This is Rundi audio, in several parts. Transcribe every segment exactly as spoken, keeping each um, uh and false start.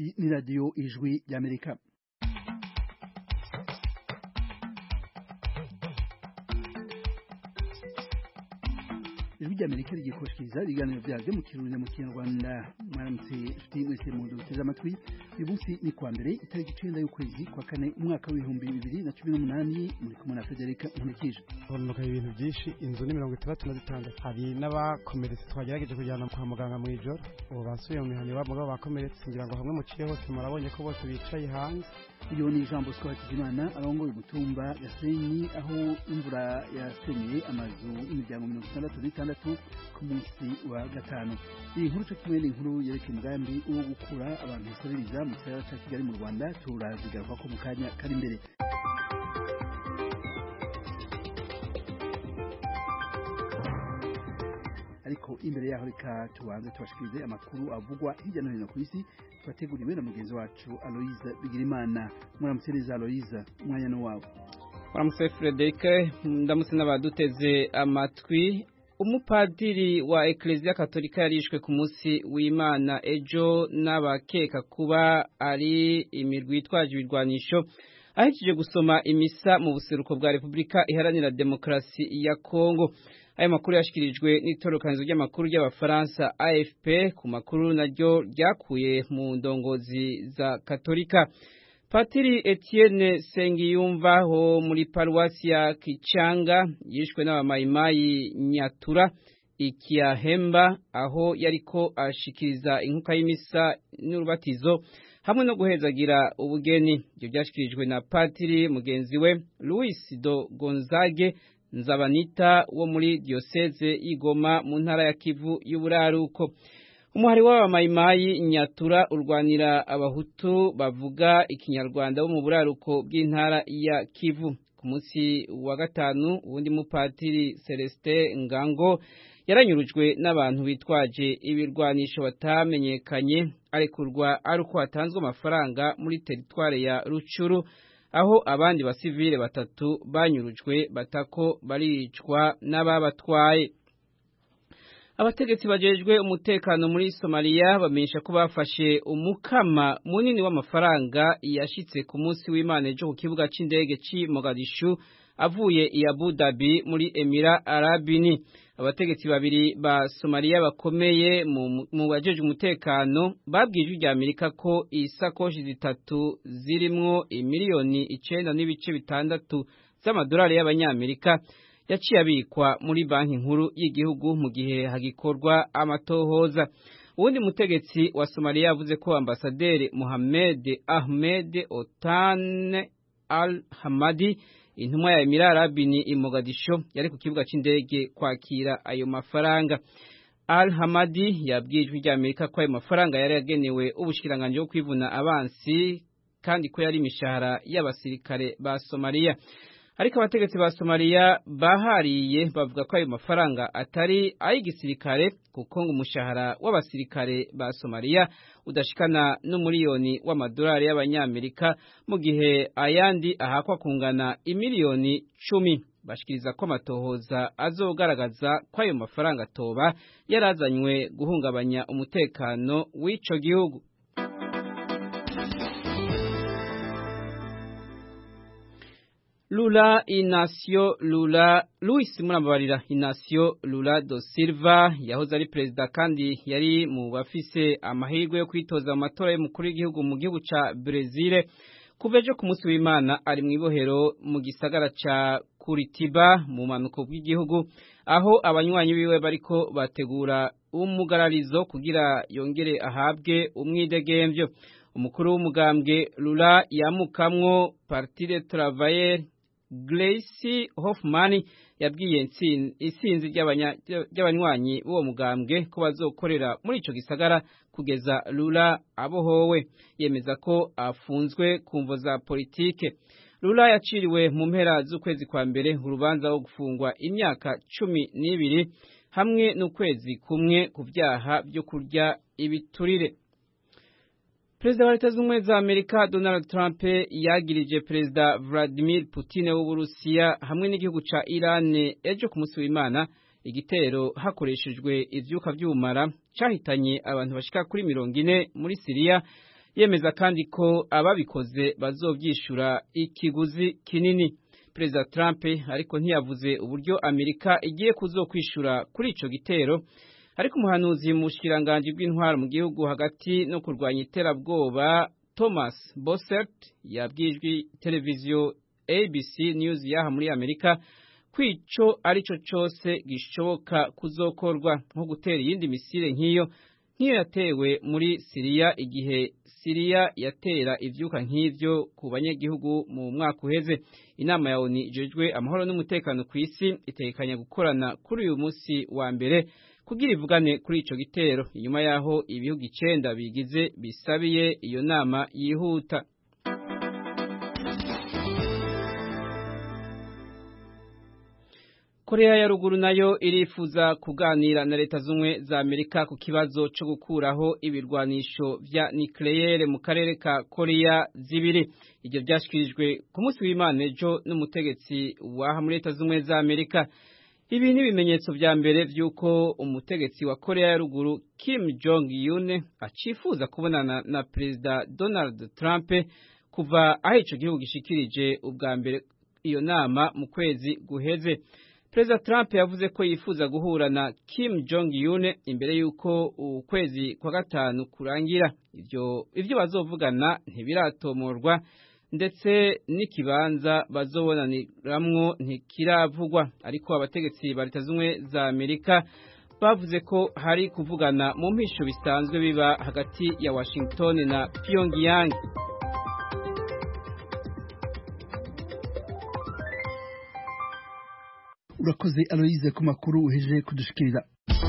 Iyi ni radiyo ijwi ry'Amerika. Ijwi ry'Amerika rigiye kubashikiriza ibiganiro byaryo mu Kirundi mu Kinyarwanda. Mwaramutse inshuti mwese muduteze amatwi. Uyu munsi ni kwa mbere itariki icenda y'ukwezi kwa kane umwaka w'ibihumbi bibiri na cumi n'umunani, muri kumwe na Federica Nkurikije. Honoka ibintu byinshi, inzu ni mirongo itandatu na zitandatu. Hari n'abakomeretse twagerageje kujyana kwa muganga mu ijoro. Ubu basubiye mu mihana iwabo mugabo bakomeretse, ngira ngo hamwe muciye hose murabonye ko bose bicaye hanze. Iyo ni Jean Bosco Hakizimana arongoye umutumba Gasenyi, aho imvura yasenyeye amazu y'imiryango mirongo itandatu n'itandatu ku munsi wa gatanu. Iyi nkuru cyo kimwe n'inkuru yerekeye umugambi wo gukura abantu basabiriza mu gisagara ca Kigali mu Rwanda turazigaruka ko mu kanya kari imbere. Ariko imbere yaho reka tubanze tubashikirize amakuru avugwa hirya no hino ku isi twateguriwe na mugenzi wacu Aloise Bigirimana. Muramusereza Aloise, umwanya no wawe. Muramutse Frederic, ndamutse n'abaduteze amatwi. Umupadiri wa Ecclesia Katolika yarishwe ku munsi w'Imana ejo n'abakeka kuba ari imirwi itwaje ibirwanisho ahejeje gusoma imisa mu buseruko bwa Repubulika Iharanira Demokarasi ya Kongo. Ayo makuru yashikirijwe n'itorokanizo ry'amakuru y'Abafaransa A F P, ku makuru naryo ryakuye mu ndongozi za Katolika. Patiri Etienne Sengiyumva ho muri paruwasi ya Kichanga yishwe n'abamayimayi Nyatura Ikiahemba, aho yariko ashikiriza inkuka y'imisa n'urubatizo hamwe no guhezagira ubugeni. Ibyo byashikirijwe na Patiri mugenzi we Luis do Gonzague Nzabanita wo muri diocese y'Igoma mu ntara ya Kivu y'Uburaruko. Umuhari w'abamayimayi Nyatura urwanira abahutu bavuga ikinyarwanda bo mu buraruko bw'intara ya Kivu. Ku munsi wa gatanu uwundi mupatiri Celestin Ngango yaranyurujwe n'abantu bitwaje ibirwanisho batamenyekanye, arekurwa ari uko hatanzwe amafaranga muri teritware ya Rucuru, aho abandi basivile batatu banyurujwe batako baricwa n'ababatwaye. Abategetsi bajejwe umutekano muri Somalia bamenyesha ko bafashe umukama munini w'amafaranga yashitse ku munsi w'Imana ejo ku kibuga c'indege ci Mogadishu avuye i Abu Dhabi muri Emira Arabini. Abategetsi babiri ba Somalia bakomeye mu, mu bajeje umutekano babwije rya Amerika ko isakoshi zitatu zirimwo imiliyoni icenda n'ibice bitandatu z'amadolari y'abanyamerika yaciye abikwa muri banki nkuru y'igihugu mu gihe hagikorwa amatohoza. Uwundi mutegetsi wa Somalia yavuze ko ambasaderi Mohamed Ahmed Otan Al-Hamadi, intumwa ya Emira Arabini i Mogadisho, yari ku kibuga c'indege kwakira ayo mafaranga. Al-Hamadi yabwijwe rya Amerika ko ayo mafaranga yari yagenewe ubushikiranganje bwo kwivuna abansi kandi ko yari imishahara y'abasirikare ba Somalia. Ariko abategetsi ba Somalia bahariye bavuga ko ayo mafaranga atari ay'igisirikare, kuko ngo umushahara w'abasirikare ba Somalia udashikana n'umiliyoni w'amadolari y'abanyamerika, mu gihe ayandi ahakwa kungana imiliyoni cumi. Bashikiriza ko amatohoza azogaragaza ko ayo mafaranga toba yarazanywe guhungabanya umutekano w'ico gihugu. Lula Inacio Lula Luis Murambabarira Inacio Lula do Silva yahoze ari perezida kandi yari mu bafise amahirwe yo kwitoza mu matora y'umukuru w'igihugu mu gihugu ca Brazil. Kuva ejo ku munsi w'Imana ari mu ibohero mu gisagara ca Curitiba mu manuko bw'igihugu, aho abanywanyi biwe bariko bategura umugararizo kugira yongere ahabwe umwidegemvyo. Umukuru w'umugambwe Lula yamukamwo Partide Travailler Gleisi Hoffmann yabwiye isinzi ry'abanywanyi b'uwo mugambwe ko bazokorera muri ico gisagara kugeza Lula abohowe. Yemeza ko afunzwe ku mvo za politike. Lula yaciriwe mu mpera z'ukwezi kwa mbere urubanza rwo gufungwa imyaka cumi n'ibiri hamwe n'ukwezi kumwe ku vyaha byo kurya ibiturire. Perezida wa Leta Zunze Ubumwe za Amerika Donald Trump yagirije Perezida Vladimir Putin w'Uburusiya hamwe n'igihugu ca Iran ejo ku munsi w'Imana igitero hakoreshejwe ivyuka vy'ubumara cahitanye abantu bashika kuri mirongo ine muri Syria yemeza kandi ko ababikoze bazovyishura ikiguzi kinini. Perezida Trump ariko ntiyavuze uburyo Amerika igiye kuzokwishura kuri ico gitero, ariko umuhanuzi mu bushikiranganje bw'intwaro mu gihugu hagati no kurwanya iterabwoba Thomas Bossert yabwijwe televiziyo A B C News yaha muri Amerika kwico arico cose gishoboka kuzokorwa, nko gutera iyindi misile nk'iyo nk'iyo yatewe muri Syria igihe Syria yatera ivyuka nk'ivyo ku banyagihugu mu mwaka uheze. Inama ya O N U ijejwe amahoro n'umutekano ku isi itekanya gukorana kuri uyu munsi wa mbere kugira ivugane kuri ico gitero, inyuma yaho ibihugu icenda bigize bisabiye iyo nama yihuta. Korea ya ruguru nayo irifuza kuganira na leta zumwe za Amerika ku kibazo cyo gukuraho ibirwanisho vya nucleaire mu karere ka Korea zibiri. Ibyo byashikirijwe ku munsi w'Imana ejo n'umutegetsi wa muri leta zumwe za Amerika. Ibi ni ibimenyetso vya mbere vy'uko umutegetsi wa Korea ya ruguru Kim Jong Un acifuza kubonana na Perezida Donald Trump kuva aho ico gihugu gishikirije ubwa mbere iyo nama mu kwezi guheze. Perezida Trump yavuze ko yifuza guhura na Kim Jong Un imbere yuko ukwezi kwa gatanu kurangira. Ivyo ivyo bazovugana ntibiratomorwa, ndetse n'ikibanza bazobonaniramwo ntikiravugwa, ariko abategetsi ba leta zumwe za Amerika bavuze ko hari kuvugana mu mpisho bisanzwe biba hagati ya Washington na Pyongyang. Urakoze Aloise ku makuru uheje kudushikiriza.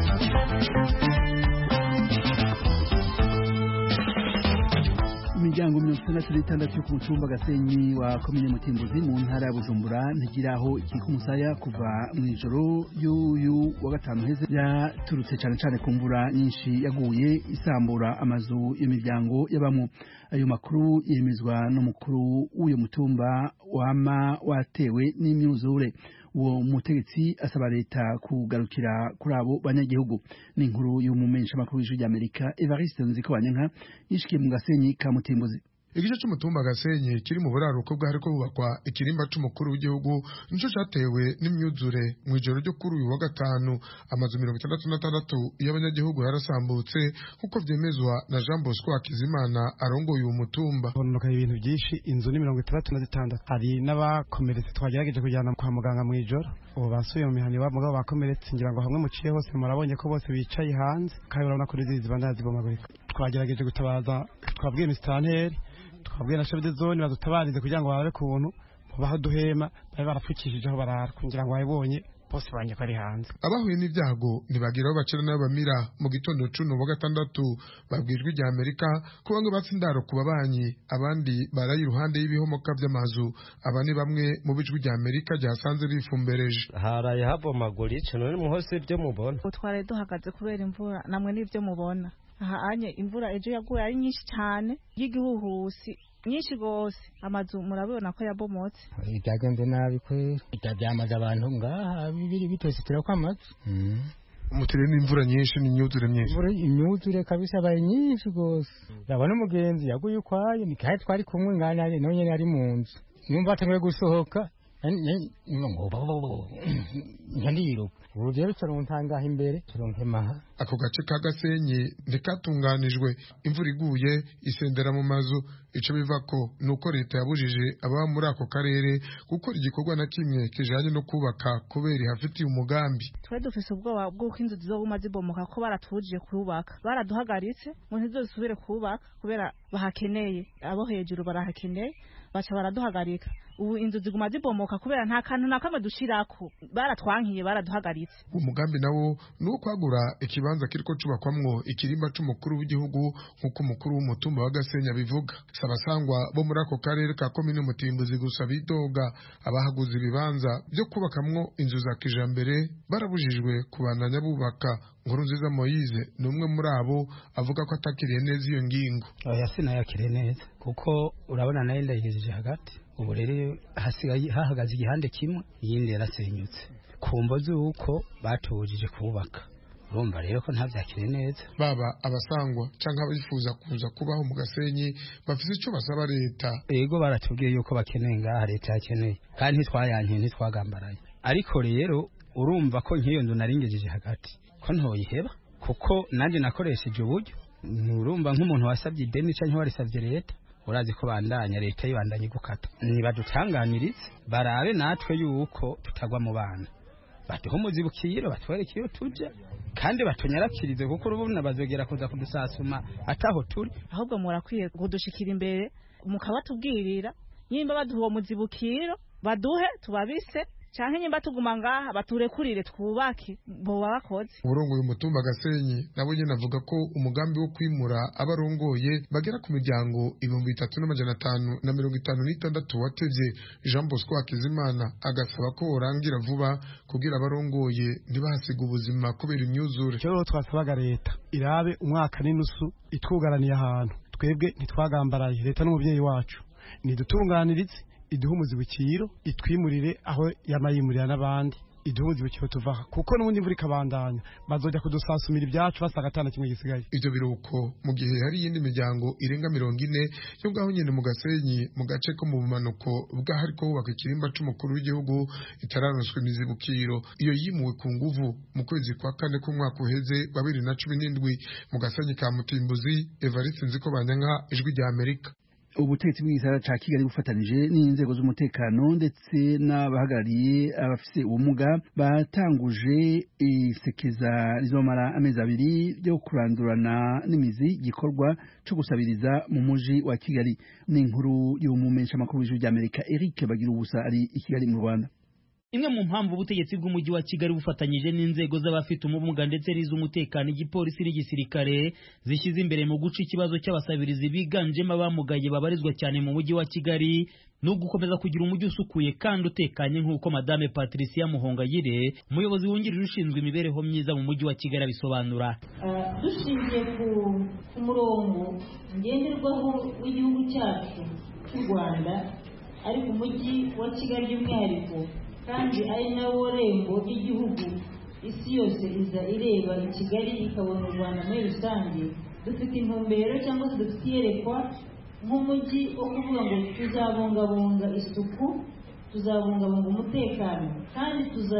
Imiryango mirongo itandatu n'itandatu ku mutumba Gasenyi wa komine Mutimbuzi mu ntara ya Bujumbura ntigiraho ikika umusaya kuva mu ijoro y'uyu wa gatanu heze, yaturutse cyane cyane ku mvura nyinshi yaguye isambura amazu y'imiryango y'abamwe. Ayo makuru yemezwa n'umukuru w'uyo mutumba wama watewe n'imyuzure. Uwo mutegetsi asaba leta kugarukira kuri abo banyagihugu. Ni inkuru y'umumenyesha makuru w'ijwi ry'Amerika Evariste Nzikobanyanka yishikiye mu Gasenyi ka Mutimbuzi. Igice cy'umutumba Gasenyi kiri mu buraruko bwa hariko bubakwa ikirimba c'umukuru w'igihugu nico cyatewe n'imyuzure mu ijoro ryo kuri uyu wa gatanu. Amazu mirongo itandatu n'atandatu y'abanyagihugu yarasambutse kuko vyemezwa na Jean Bosco Hakizimana arongoye uyu mutumba. Honoka ibintu byinshi, inzu ni mirongo itandatu na zitandatu. Hari n'abakomeretse twagerageje kujyana kwa muganga mu ijoro. Ubu basuye mu mihani wa mugabo bakomeretse, ngira ngo hamwe muciye hose murabonye ko bose bicaye hanze kandi urabona ko rizizi bandazi bomagurika. Twagerageje gutabaza, twabwiye Mistanteri, twabwiye na chef de zone badutabarize kugira ngo babe kuntu baho duhema bari barapfukishije aho barara kugira ngo bayibonye bose banje kari hanze. Abahuye n'ibyago nibagira aho bacira n'abamira mu gitondo cuno wa gatandatu babwijwe rya Amerika ko bamwe batsindaro ku babanyi, abandi barayi iruhande y'ibihomoka by'amazu. Abani bamwe mu bijwi rya Amerika ryasanze bifumbereje. Haraye habomagura ico none muhose byo mubona. Tware duhagaze kubera imvura namwe n'ivyo mubona. Aha anye imvura ejo yaguye ari nyinshi cyane y'igihuhusi nyinshi gose, amazu murabona ko yabomotse. Itagenze nabi kwera, itabyamaza abantu ngaha bibiri bitose turakwamaze. Mm. Umutere n'imvura nyinshi n'inyuzure nyinshi. Imyuzure kabisa baye nyinshi gose. Ndabona umugenzi yaguye kwaye nikaye twari kumwe ngana none ari mu nzu. Numva atemwe gusohoka. Nyandiruka urugero turuntangaho imbere turunkemaha. Ako gace ka Gasenyi ndikatunganijwe, imvura iguye isendera mu mazu. Ico bivako nuko leta yabujije ababa muri ako karere gukora igikorwa na kimwe kijanye no kubaka kubera hafitiye umugambi. Twe dufise ubwoba bw'uko inzu zizoguma zibomoka ko baratujije kubaka, baraduhagaritse ngo ntizosubire kubaka kubera bahakeneye, abo hejuru barahakeneye baca baraduhagarika. Ubu inzu ziguma zibomoka kubera nta kantu nakamwe dushirako, baratwankiye baraduhagaritse. Umugambi nawo nuko kwagura ikibanza kiriko cubakwamwo ikirimba c'umukuru w'igihugu nkuko umukuru w'umutumba wa Gasenyi bivuga. Sabasangwa bo muri ako karere ka komine Mutimbuzi gusa bidoga abahaguze ibibanza byo kubakamwo inzu za kijambere barabujijwe kubandanya bubaka. Nkurunziza Moise numwe muri abo avuga ko atakiriye neza iyo ngingo. Oya sinayakiriye neza kuko urabona nayo ndayigejeje hagati. Ubu rero hasigaye hahagaze igihande kimwe, iyindi yarasenyutse kumva zuko batujije kubaka. urumva rero ko ntavyakire neza. Baba abasangwa canke abifuza kuza kubaho mu Gasenyi bafise ico basaba leta. Ego baratubwiye yuko bakeneye ngaha leta yakeneye kandi ntitwayankiye ntitwagambaraye, ariko rero urumva ko nk'iyo nzu naringejeje hagati ko ntoyiheba kuko nanje nakoresheje uburyo. Urumva nk'umuntu wasabye ideni canke warisavye leta urazi ko bandanya leta yibandanye gukata. Nibadutanganirize barabe natwe yuko tutagwa mu bana, baduhe umuzibukiro batwereke iyo tuja kandi batunyarakirize kuko urubuna bazogera kuza kudusasuma ataho turi. Ahubwo murakwiye kudushikira imbere mukabatubwirira nyimba baduha uwo muzibukiro baduhe tubabise canke nyimba tuguma ngaha baturekurire twubake boba bakoze. Uburongoye umutumba Gasenyi nabo nyene avuga ko umugambi wo kwimura abarongoye bagera ku miryango ibihumbi bitatu n'amajana atanu na mirongo itanu n'itandatu watevye. Jean Bosco Hakizimana agasaba ko worangira vuba kugira abarongoye ntibahasiga ubuzima kubera imyuzure. Cyo twasabaga leta irabe umwaka n'inusu itwugaraniye ahantu twebwe ntitwagambaraye. Leta n'umuvyeyi wacu nidutunganirize iduhe umuzibukiro itwimurire aho yamayimurira n'abandi iduhe umuzibukiro tuvaha kuko n'ubundi imvura ikabandanya bazojya kudusasumira ibyacu basaga atana kimwe gisigaye. Ivyo biruko mu gihe hari iyindi miryango irenga mirongo ine yo ngaho nyene mu Gasenyi mu gace ko mu bumanuko bw'ahariko hubaka ikirimba c'umukuru w'igihugu itararonswa imizibukiro. Iyo yimuwe ku nguvu mu kwezi kwa kane k'umwaka uheze wa bibiri na cumi n'indwi mu Gasenyi ka Mutimbuzi. Evariste Nzikobanyanka, Ijwi rya Amerika. Ubutegetsi bw'Igisagara ca Kigali bufatanije n'inzego z'umutekano ndetse n'abahagarariye abafise ubumuga batanguje isekeza rizomara amezi abiri ryo kurandurana n'imizi gikorwa co gusabiriza mu muji wa Kigali. Ni inkuru y'umumenyesha makuru w'Ijwi rya Amerika Eric Bagira ubusa ari i Kigali mu Rwanda. Imwe mu mpamvu ubutegetsi bw'umujyi wa Kigali bufatanyije n'inzego z'abafite ubumuga ndetse n'iz'umutekano igipolisi n'igisirikare zishyize imbere mu guca ikibazo cy'abasabirizi biganjemo abamugaye babarizwa cyane mu mujyi wa Kigali no gukomeza kugira umujyi usukuye kandi utekanye nk'uko Madame Patricia Muhongayire umuyobozi wungirije ushinzwe imibereho myiza mu mujyi wa Kigali abisobanura. Uh, dushingiye ku murongo ngenderwaho w'igihugu cyacu cy'u Rwanda ari ku mujyi wa Kigali by'umwihariko kandi ari nawo rembo ry'igihugu isi yose iza ireba i Kigali ikabona u Rwanda muri rusange. Dufite intumbero cyangwa se dufite iyerekwa nk'umujyi wo kuvuga ngo tuzabungabunga isuku, tuzabungabunga umutekano kandi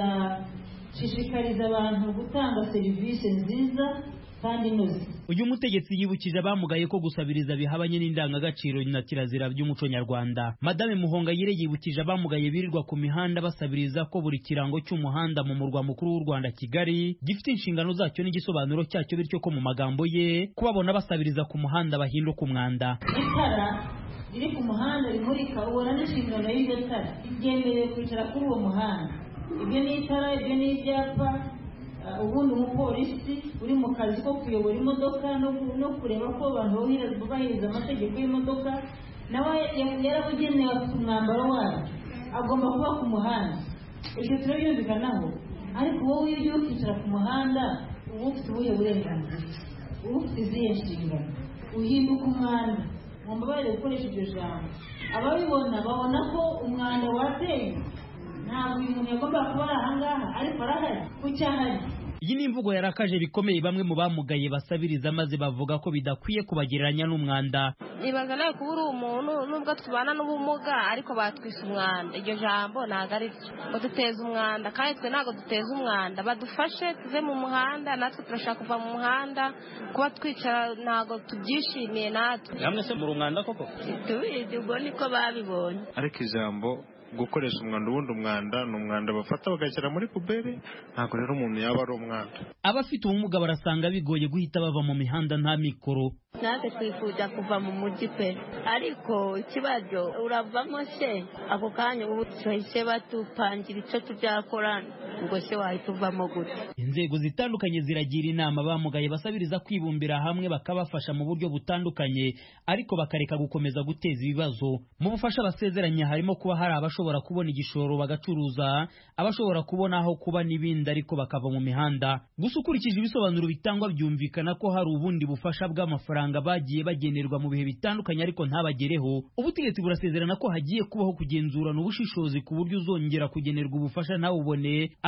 tuzashishikariza abantu gutanga serivisi nziza kandi inoze. Uyu mutegetsi yibukije abamugaye ko gusabiriza bihabanye n'indangagaciro na kirazira by'umuco nyarwanda. Madame Muhongayire yibukije abamugaye birirwa ku mihanda basabiriza ko buri kirango cy'umuhanda mu murwa mukuru w'u Rwanda Kigali gifite inshingano zacyo n'igisobanuro cyacyo, bityo ko mu magambo ye kubabona basabiriza ku muhanda bahinduka umwanda. Itara riri ku muhanda rimurika ubona n'inshingano y'iryo tara ryemerewe kwicara kuri uwo muhanda. Ibyo ni itara, ibyo ni ibyapa. Ubundi umupolisi uri mu kazi ko kuyobora imodoka no kureba ko abantu bubahiriza amategeko y'imodoka nawe yarabugenewe afite umwambaro wayo agomba kuba ku muhanda. Ibyo turabyumvikanaho, ariko wowe iyo ugiye ukicara ku muhanda uba ufite ubuhe burenganzira, uba ufite izihe nshingano? Uhinduka umwanda. Mumbabarire gukoresha iryo jambo. Ababibona babona ko umwanda wateye ntabwo uyu muntu yagomba kuba ari ahangaha ariko arahari ku cyahari. Iyi ni imvugo yarakaje bikomeye bamwe mu bamugaye basabiriza maze bavuga ko bidakwiye kubagereranya n'umwanda. Nibaza nawe kuba uri umuntu nubwo tubana n'ubumuga ariko batwise umwanda. Iryo jambo ntabwo ari ryo ngo duteze umwanda kandi twe ntabwo duteze umwanda. Badufashe tuve mu muhanda, natwe turashaka kuva mu muhanda. Kuba twicara ntabwo tubyishimiye natwe. Namwe se muri umwanda koko? Tubizi ubwo niko babibonye. Ariko ijambo gukoresha umwanda, ubundi umwanda ni umwanda bafata bagashyira muri puberi, ntabwo rero umuntu yaba ari umwanda. Abafite ubumuga barasanga bigoye guhita bava mu mihanda nta mikoro. Natwe twifuza kuva mu mujyi pe, ariko ikibazo uravamo se ako kanya ubu tuhise batupangira icyo tubyakorana ngo se wahita uvamo gute. Inzego zitandukanye ziragira inama bamugaye basabiriza kwibumbira hamwe bakabafasha mu buryo butandukanye, ariko bakareka gukomeza guteza ibibazo. Mu bufasha basezeranya harimo kuba hari abashobora kubona igishoro bagacuruza, abashobora kubona aho kuba n'ibindi ariko bakava mu mihanda. Gusa ukurikije ibisobanuro bitangwa byumvikana ko hari ubundi bufasha bw'amafaranga bagiye bagenerwa mu bihe bitandukanye ariko ntabagereho. Ubutegetsi burasezerana ko hagiye kubaho kugenzurana ubushishozi ku buryo uzongera kugenerwa ubufasha ntawubone.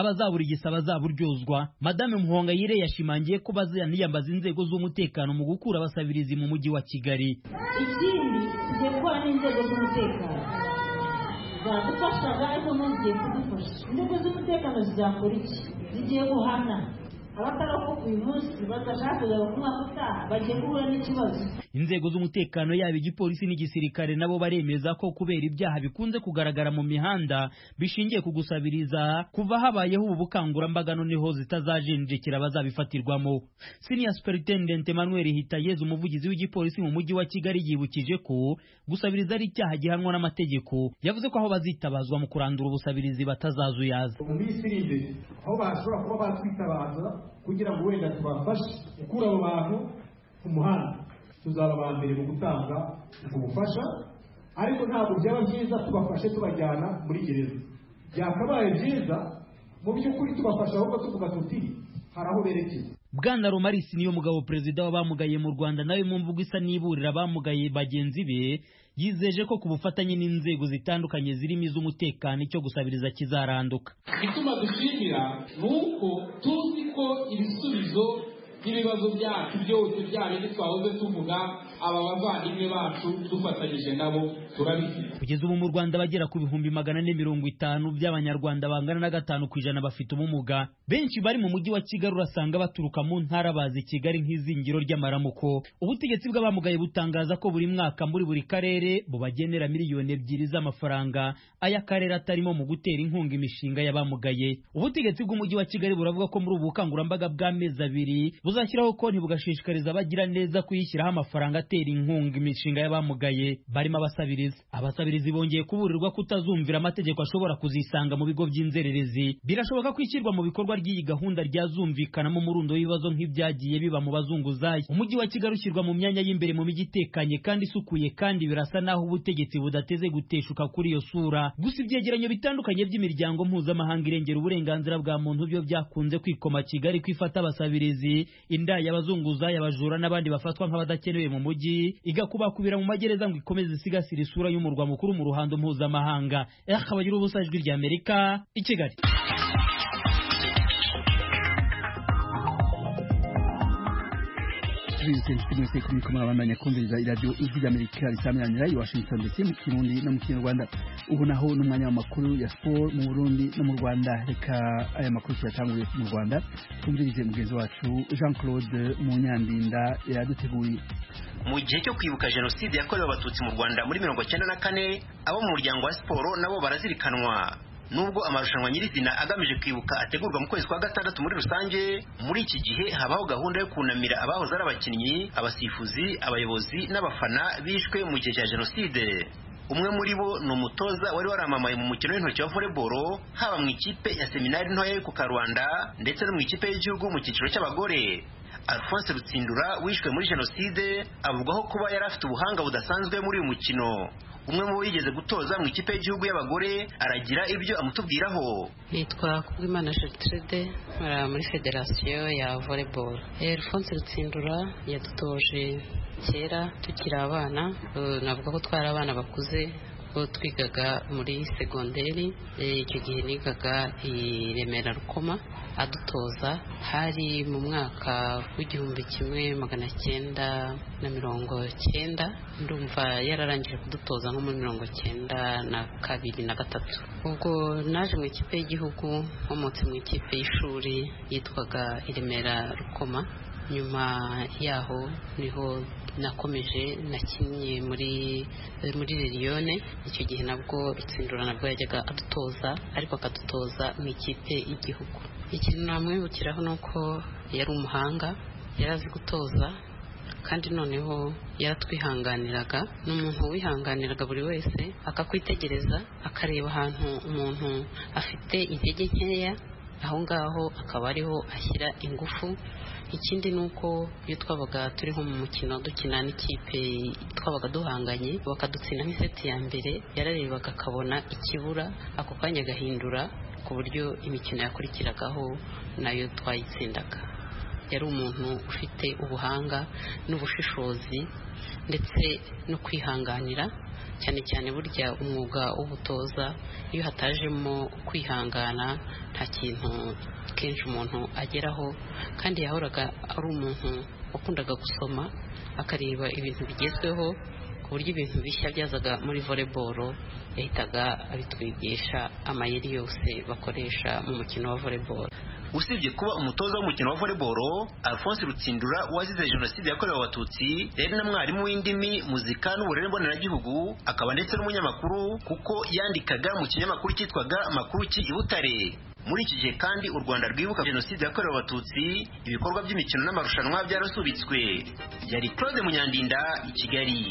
abazabura igisaba bazaburyozwa. Madame Muhongayire yashimangiye ko bazaniyambaza inzego z'umutekano mu gukura abasabirizi mu mujyi wa Kigali. Ikindi tugiye gukora n'inzego z'umutekano zadufashaga ariko n'ugiye kudufasha. Inzego z'umutekano zizakora iki? Zigiye guhana abatarakuka uyu munsi badashaka kujya kumwaka utaha bagiye guhura n'ikibazo. Inzego z'umutekano yaba igipolisi n'igisirikare nabo baremeza ko kubera ibyaha bikunze kugaragara mu mihanda bishingiye ku gusabiriza kuva habayeho ubu bukangurambaga noneho zitazajenjekera bazabifatirwamo. Senior Superintendent Emmanuel Hitayezu umuvugizi w'igipolisi mu mujyi wa Kigali yibukije ko gusabiriza ari icyaha gihanwa n'amategeko. Yavuze ko aho bazitabazwa mu kurandura ubusabirizi batazazuyaza. Mu minsi iri imbere aho bashobora kuba batwitabaza kugira ngo wenda tubafashe gukura abo bantu ku muhanda, tuzaba aba mbere mu gutanga ubufasha, ariko ntabwo byaba byiza tubafashe tubajyana muri gereza. Byakabaye byiza mu by'ukuri tubafasha ahubwo tuvuga tuti hari aho berekeza. Bwana Romarisi niyo mugabo perezida w'abamugaye mu Rwanda nawe mu mvugo isa niburira abamugaye bagenzi be yizeje ko ku bufatanye n'inzego zitandukanye zirimo iz'umutekano icyo gusabiriza kizaranduka. Ituma dushimira nuko tuzi ko ibisubizo by'ibibazo byacu byose byabindi twahoze tuvuga aba bavandimwe bacu dufatanyije nabo turabifite. Kugeza ubu mu Rwanda bagera ku bihumbi magana ane mirongo itanu by'abanyarwanda bangana na gatanu ku ijana bafite ubumuga. Benshi bari mu mujyi wa Kigali urasanga baturuka mu ntara bazi Kigali nk'izingiro ry'amaramuko. Ubutegetsi bw'abamugaye butangaza ko buri mwaka muri buri karere bubagenera miliyoni ebyiri z'amafaranga aya karere atarimo mu gutera inkunga imishinga y'abamugaye. Ubutegetsi bw'umujyi wa Kigali buravuga ko muri ubu bukangurambaga bw'amezi abiri buzashyiraho konti bugashishikariza abagira neza kuyishyiraho amafaranga atera inkunga imishinga y'abamugaye barimo abasabiriza. Abasabirizi bongeye kuburirwa kutazumvira amategeko ashobora kuzisanga mu bigo by'inzererezi. Birashoboka ko ishyirwa mu bikorwa ry'iyi gahunda ryazumvikanamo umurundo w'ibibazo nk'ibyagiye biba mu bazunguzayi. Umujyi wa Kigali ushyirwa mu myanya y'imbere mu mijyi itekanye kandi isukuye, kandi birasa naho ubutegetsi budateze guteshuka kuri iyo sura. Gusa ibyegeranyo bitandukanye by'imiryango mpuzamahanga irengera uburenganzira bwa muntu byo byakunze kwikoma Kigali kwifata abasabirizi, indaya, abazunguzayi, abajura n'abandi bafatwa nk'abadakenewe mu mujyi, igakubakubira mu magereza ngo ikomeze isigasira isura y'umurwa mukuru mu ruhando mpuzamahanga. Akabagira ubusa ijwi rya Amerika i Kigali. Twese kumwe abandanya kumviriza iradiyo ijwi rya Amerika risamiranyira i Washington D C mu Kirundi no mu Kinyarwanda. Ubu naho n'umwanya w'amakuru ya sport mu Burundi no mu Rwanda. Reka aya makuru tuyatanguye mu Rwanda tumvirize mugenzi wacu Jean Claude Munyandinda yaduteguye. Mu gihe cyo kwibuka jenoside yakorewe abatutsi mu Rwanda muri mirongo cyenda na kane, abo mu muryango wa siporo nabo barazirikanwa. Nubwo amarushanwa nyirizina agamije kwibuka ategurwa mu kwezi kwa gatandatu muri rusange, muri iki gihe habaho gahunda yo kunamira abahoze ari abakinnyi, abasifuzi, abayobozi n'abafana bishwe mu gihe cya jenoside. Umwe muri bo ni umutoza wari waramamaye mu mukino w'intoki wa volleyball, haba mu ikipe ya seminari ntoya yo ku Karwanda ndetse no mu ikipe y'igihugu mu cyiciro cy'abagore. Alphonse Rutsindura wishwe muri jenoside avugwaho kuba yari afite ubuhanga budasanzwe muri uyu mukino. Umwe mu yigeze gutoza mu ikipe y'igihugu y'abagore aragira ibyo amutubwiraho. Nitwa Kubwimana Gertrude muri federasiyo ya volleyball. Alphonse Rutsindura yadutoje kera tukiri abana, navuga ko twari abana bakuze, ko twigaga muri segonderi. Icyo gihe nigaga i Remera Rukoma. Adutoza hari mu mwaka w'igihumbi kimwe magana cyenda na mirongo cyenda, ndumva yararangije kudutoza nko muri mirongo cyenda na kabiri na gatatu. Ubwo naje mu ikipe y'igihugu nkomotse mu ikipe y'ishuri yitwaga i Remera Rukoma. Nyuma yaho niho nakomeje nakinnye muri muri Lilione. Icyo gihe nabwo Rutsindura nabwo yajyaga adutoza, ariko akadutoza mu ikipe y'igihugu. Ikintu namwibukiraho ni uko yari umuhanga, yarazi gutoza, kandi noneho yaratwihanganiraga. Ni umuntu wihanganiraga buri wese, akakwitegereza akareba ahantu umuntu afite intege nkeya, aho ngaho akaba ariho ashyira ingufu. Ikindi ni uko iyo twabaga turi nko mu mukino dukina n'ikipe twabaga duhanganye bakadutsinda nk'iseti ya mbere, yararebaga akabona ikibura, ako kanya agahindura ku buryo imikino yakurikiragaho nayo twayitsindaga. Yari umuntu ufite ubuhanga n'ubushishozi ndetse no kwihanganira cyane cyane burya umwuga w'ubutoza iyo hatajemo kwihangana nta kintu kenshi umuntu ageraho, kandi yahoraga ari umuntu wakundaga gusoma akareba ibintu bigezweho, ku buryo ibintu bishya byazaga muri volleyball yahitaga abitwigisha amayeri yose bakoresha mu mukino wa volleyball. Usibye kuba umutoza w'umukino wa volleyball, Alphonse Rutsindura wazize jenoside yakorewe abatutsi yari na mwarimu w'indimi, muzika n'uburere mboneragihugu, akaba ndetse n'umunyamakuru kuko yandikaga mu kinyamakuru cyitwaga Makuru ki i Butare. Muri iki gihe kandi u Rwanda rwibuka jenoside yakorewe abatutsi, ibikorwa by'imikino n'amarushanwa byarasubitswe. Yari Claude Munyandinda i Kigali.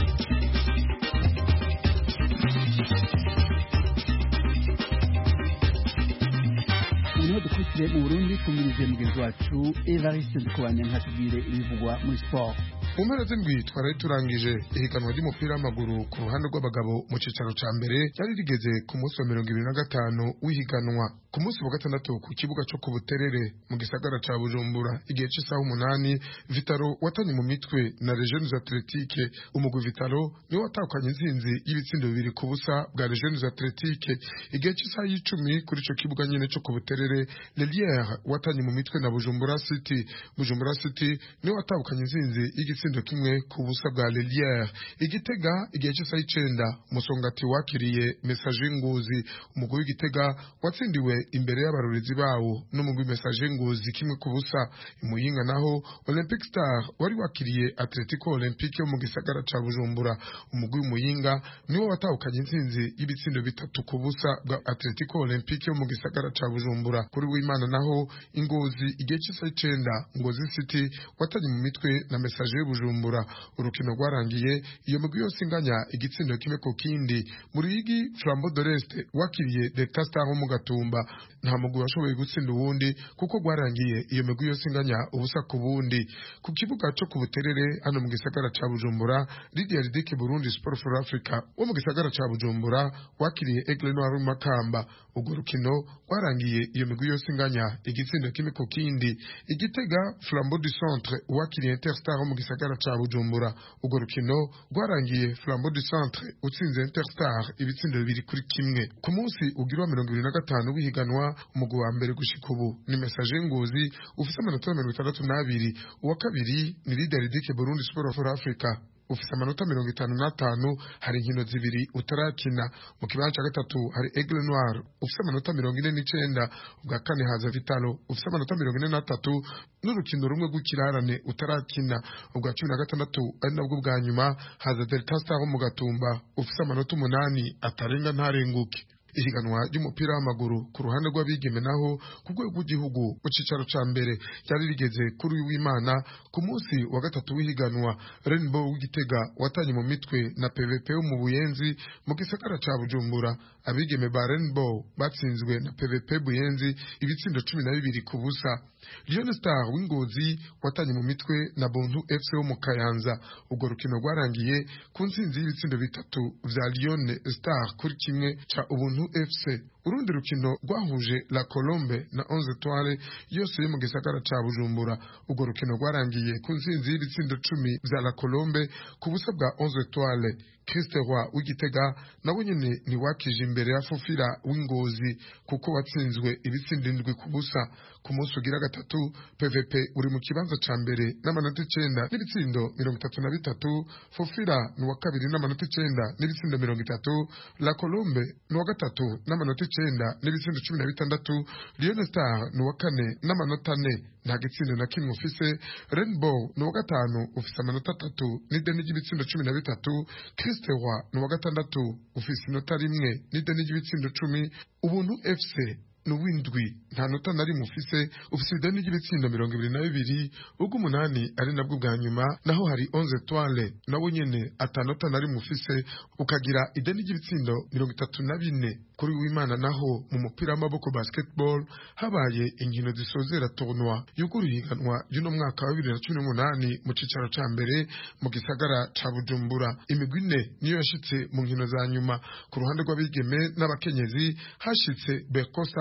Uno dukurikire mu Burundi tumirize mugenzi wacu Evariste Ndikubanya nkatubwire ibivugwa muri sport. Mu mpera z'indwi twari turangije ihiganwa ry'umupira w'amaguru ku ruhande rw'abagabo mu cicaro ca mbere ryari rigeze ku munsi wa mirongo ibiri na gatanu w'ihiganwa. Ku munsi wa gatandatu ku kibuga co ku Buterere mu gisagara ca Bujumbura igihe c'isaha umunani, Vitaro watanye mu mitwe na Jeunes Athletiques. Umugwi Vitaro niwo watakanye intsinzi y'ibitsindo bibiri ku busa bwa Jeunes Athletiques. Igihe c'isaha y'icumi kuri ico kibuga nyene co ku Buterere, Lelière watanye mu mitwe na Bujumbura City. Bujumbura City niwo watakanye intsinzi y'igitsindo kimwe ku busa bwa Lelière. Igitega igihe c'isaha y'icenda, Musongati wakiriye Messager Ngozi. Umugwi w'Igitega watsindiwe imbere y'abarorezi bawo n'umugwi Messager Ngozi kimwe ku busa. Imuyinga naho Olympic Star wari wakiriye Atletico Olympique yo mu gisagara ca Bujumbura. Umugwi w'Imuyinga niwo watahukanye intsinzi y'ibitsindo bitatu ku busa bwa Atletico Olympique yo mu gisagara ca Bujumbura. Kuri w'Imana naho Ingozi igihe c'isaha y'icenda, Ngozi City watanye mu mitwe na Messager Bujumbura. Urukino rwarangiye iyo migwi yose inganya igitsindo kimwe ku kindi. Muri Ruyigi Flambeau de l'Est wakiriye Delta Star mu Gatumba. Nta mugwi washoboye gutsinda uwundi kuko rwarangiye iyo migwi yose inganya ubusa ku bundi. Ku kibuga cyo ku Buterere hano mu gisagara ca Bujumbura, Lydia Ridike Burundi Sport for Africa wo mu gisagara ca Bujumbura wakiriye Aigle Noir Makamba. Urwo rukino rwarangiye iyo migwi yose inganya igitsindo kimwe ku kindi. Igitega Flambeau du Centre wakiriye Interstar mu gisagara ca Bujumbura. Urwo rukino rwarangiye Flambeau du Centre utsinze Interstar ibitsindo bibiri kuri kimwe. Ku munsi ugira mirongo ibiri na gatanu w'ihiganwa, umugwi wa mbere gushika ubu ni Messager Ngozi ufise amanota mirongo itandatu n'abiri. Uwa kabiri ni Lydia Ridike Burundi Sport for Africa ufise amanota mirongo itanu n'atanu. Hari inkino zibiri utarakina. Mu kibanza ca gatatu hari Aigle Noir ufise amanota mirongo ine n'icenda. Ubwa kane haza Vitalo ufise amanota mirongo ine n'atatu n'urukino rumwe rw'ikirarane utarakina. Ubwa cumi na gatandatu ari nabwo bwa nyuma haza Delta Star mu Gatumba ufise amanota umunani atarenga ntarenguke. Ihiganwa ry'umupira w'amaguru ku ruhande rw'abigeme naho ku rwego rw'igihugu mu cicaro ca mbere ryari rigeze kuri w'Imana ku munsi wa gatatu w'ihiganwa. Rainbow w'Igitega watanye mu mitwe na P V P wo mu Buyenzi mu gisagara ca Bujumbura. Abigeme ba Rainbow batsinzwe na P V P Buyenzi ibitsindo cumi na bibiri ku busa. Lyon Star w'Ingozi watanye mu mitwe na Bontu F C wo mu Kayanza. Urwo rukino rwarangiye ku ntsinzi y'ibitsindo bitatu vya Lyon Star kuri kimwe ca Ubuntu F C. Urundi rukino rwahuje La Colombe na onze Etoiles yose yo mu gisagara ca Bujumbura. Urwo rukino rwarangiye ku ntsinzi y'ibitsindo cumi vya La Colombe ku busa bwa onze Etoiles. Christe Roy w'Igitega nawe nyene ni wakije imbere ya Fufira w'Ingozi kuko watsinzwe ibitsindo indwi ku busa. Ku munsi ugira gatatu, P V P uri mu kibanza ca mbere n'amanota icenda n'ibitsindo mirongo itatu na bitatu. Fufira ni wa kabiri n'amanota icenda n'ibitsindo mirongo itatu. La Colombe ni wa gatatu n'amanota icenda n'ibitsindo cumi na bitandatu. Lyon Star ni wa kane n'amanota ane nta gitsindo na kimwe ufise. Rainbow ni wa gatanu ufise amanota atatu n'ideni ry'ibitsindo cumi na bitatu. Christe Roy ni wa gatandatu ufise inota rimwe n'ideni ry'ibitsindo cumi. Ubuntu F C n'uwindwi nta nota nari mufise ufise ideni ry'ibitsindo mirongo ibiri na bibiri. Ubwo umunani ari nabwo bwa nyuma naho hari onze Etoiles nawe nyene atanota nari mufise ukagira ideni ry'ibitsindo mirongo itatu na bine. Kuri w'Imana naho mu mupira w'amaboko basketball habaye inkino zisozera tournoi yuguruye ihiganwa y'uno mwaka wa bibiri na cumi n'umunani mu cicaro ca mbere mu gisagara ca Bujumbura. Imigwi ine niyo yashitse mu nkino za nyuma. Ku ruhande rw'abigeme n'abakenyezi hashitse Berco Star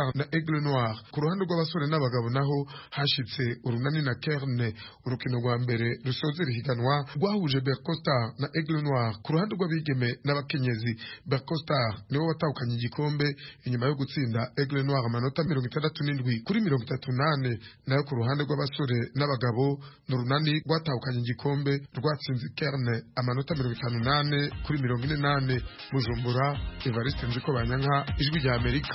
na Aigle Noir. Ku ruhande rw'abasore n'abagabo naho hashitse urunani na Kerne. Urukino rwa mbere rusoze rihiganwa rwahuje Bercostar na Aigle Noir. Ku ruhande rw'abigeme n'abakenyezi, Bercostar niwe watahukanye igikombe inyuma yo gutsinda Aigle Noir amanota mirongo itandatu n'indwi kuri mirongo itatu n'ane. Nayo ku ruhande rw'abasore n'abagabo n'urunani rwatahukanye igikombe rwatsinze Kerne amanota mirongo itanu n'ane kuri mirongo ine n'ane. Bujumbura, Evariste Nzikobanyanka, Ijwi rya Amerika.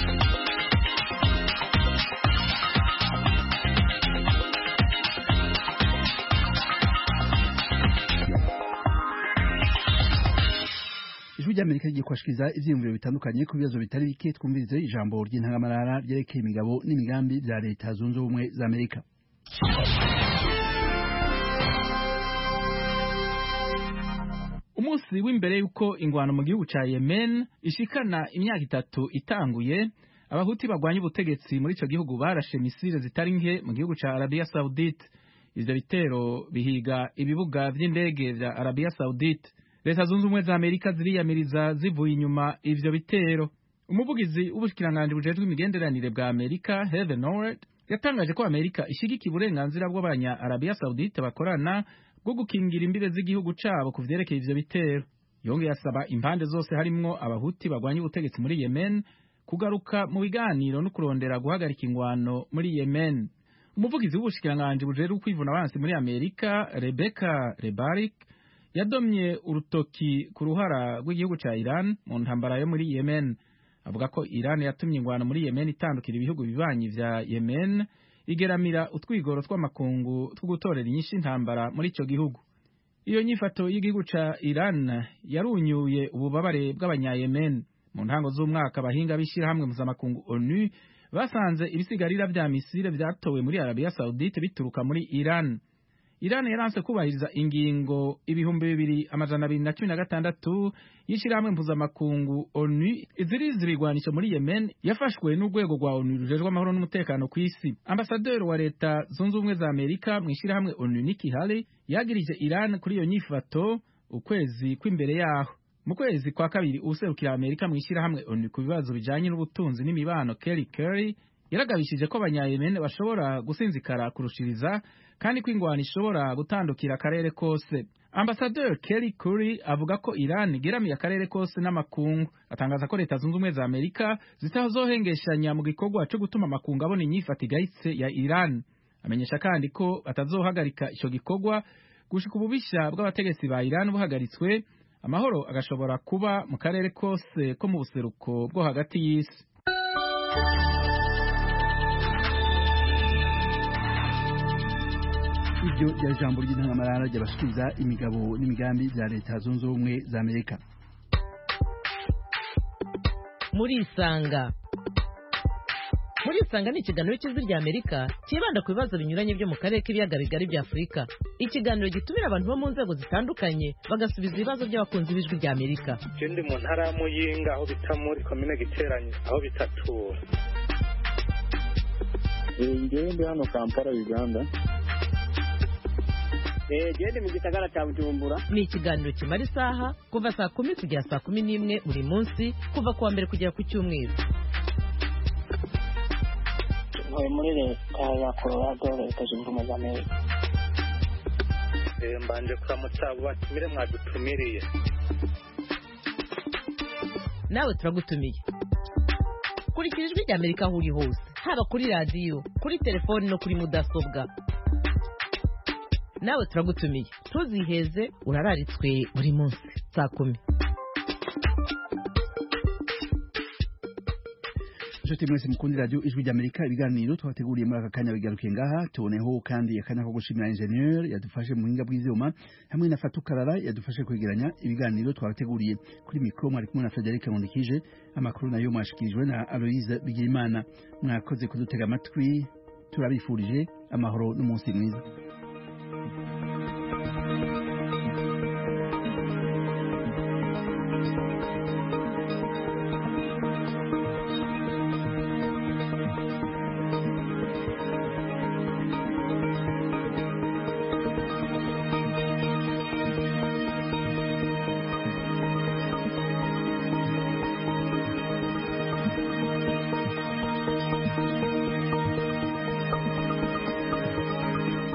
Ijwi rya Amerika rigiye kwashikiriza ivyiyumviro bitandukanye ku bibazo bitari bike. Twumvirize ijambo ry'intangamarara ryerekeye imigabo n'imigambi vya Leta Zunze Ubumwe za Amerika. Umunsi w'imbere yuko ingwano mu gihugu ca Yemen ishikana imyaka itatu itanguye, abahuti bagwanya ubutegetsi muri ico gihugu barashe misile zitari nke mu gihugu ca Arabia Saudite. Ivyo bitero bihiga ibibuga vy'indege vya Arabia Saudite. Leta Zunze Ubumwe za Amerika ziriyamiriza zivuye inyuma ivyo bitero. Umuvugizi w'ubushikiranganje bujejwe imigenderanire bwa Amerika, Heather Nauert, yatangaje ko Amerika ishigikiye uburenganzira bw'abanya Arabia Saudite bakorana bwo gukingira imbibe z'igihugu cabo ku vyerekeye ivyo bitero. Yongeye asaba impande zose harimwo abahuti bagwanya ubutegetsi muri Yemen kugaruka mu biganiro no kurondera guhagarika ingwano muri Yemen. Umuvugizi w'ubushikiranganje bujejwe kwivuna abansi muri Amerika, Rebecca Rebarик, yadomye urutoki ku ruhara rw'igihugu ca Iran mu ntambara yo muri Yemen. Avuga ko Iran yatumye ingwano muri Yemen itandukira ibihugu bibanyi vya Yemen, igeramira utwigoro tw'amakungu two gutorera inyinshi intambara muri ico gihugu. Iyo nyifato y'igihugu ca Iran yarunyuye ububabare bw'abanya-Yemen. Mu ntango z'umwaka abahinga b'ishirahamwe mpuzamakungu ONU basanze ibisigarira vya misile vyatowe muri Arabia Saudite bituruka muri Iran. Iran yaranse kubahiriza ingingo ibihumbi bibiri amajana abiri na cumi na gatandatu y'ishirahamwe mpuzamakungu ONU iziriza ibigwanisho muri Yemen yafashwe n'urwego rwa ONU rujejwe amahoro n'umutekano ku isi. Ambasaderi wa Leta Zunze Ubumwe za Amerika mu ishirahamwe ONU Nikki Haley yagirije Iran kuri iyo nyifato ukwezi kw'imbere yaho. Mu kwezi kwa kabiri userukira Amerika mu ishirahamwe ONU ku bibazo bijanye n'ubutunzi n'imibano Kelly Curry yaragabishije ko abanya-Yemen bashobora gusinzikara kurushiriza kandi ko ingwano ishobora gutandukira akarere kose. Ambasaderi Kelly Curry avuga ko Iran igeramiye akarere kose n'amakungu. Atangaza ko Leta Zunze Ubumwe za Amerika zitazohengeshanya mu gikorwa cyo gutuma amakungu abona inyifata igayitse ya Iran. Amenyesha kandi ko batazohagarika ico gikorwa gushika ububisha bw'abategetsi ba Iran buhagaritswe, amahoro agashobora kuba mu karere kose ko mu buseruko bwo hagati y'isi. Ibyo rya jambo ry'intangamarara ry'abashikiriza imigabo n'imigambi vya Leta Zunze Ubumwe za Amerika. Muri Isanga Muri Isanga ni ikiganiro cy'Ijwi rya Amerika kibanda ku bibazo binyuranye byo mu karere k'ibiyaga bigari bya Afurika. Ikiganiro gitumira abantu bo mu nzego zitandukanye bagasubiza ibibazo by'abakunzi b'Ijwi rya Amerika. Je ndi mu ntara ya Muyinga aho bita muri komine Giteranye aho bitatura. Ngewe ndi hano Kampala, Uganda. Eh, gende mu gisagara cya Bujumbura. Ni ikiganiro kimara isaha kuva saa kumi kugera saa kumi n'imwe buri munsi kuva kuwa mbere kugera ku cyumweru. Ntuye muri Leta ya Colorado, Leta Zunze Ubumwe za Amerika. Eh, mbanje kuramutsa abo batumire mwadutumiriye. Nawe turagutumiye. Kurikira Ijwi rya Amerika aho uri hose, haba kuri radio, kuri telefone no kuri mudasobwa. Nawe turagutumiye. Tuziheze urararitswe buri munsi saa kumi. Nshuti mwese mukundi radio Ijwi rya Amerika, ibiganiro twateguriye muri aka kanya bigarukiye ngaha. Tuboneho kandi akanya ko gushimira ingenieur yadufashe mu buhinga bw'ivyuma hamwe na Fatukarara yadufashe kwegeranya ibiganiro twateguriye. Kuri mikro mwari kumwe na Frederic Nkundikije, amakuru nayo mwashikirijwe na Aloise Bigirimana. Mwakoze kudutega amatwi, turabifurije amahoro n'umunsi mwiza.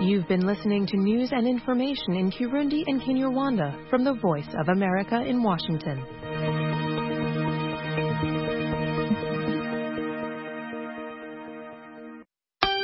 You've been listening to news and information in Kirundi and Kinyarwanda from the Voice of America in Washington.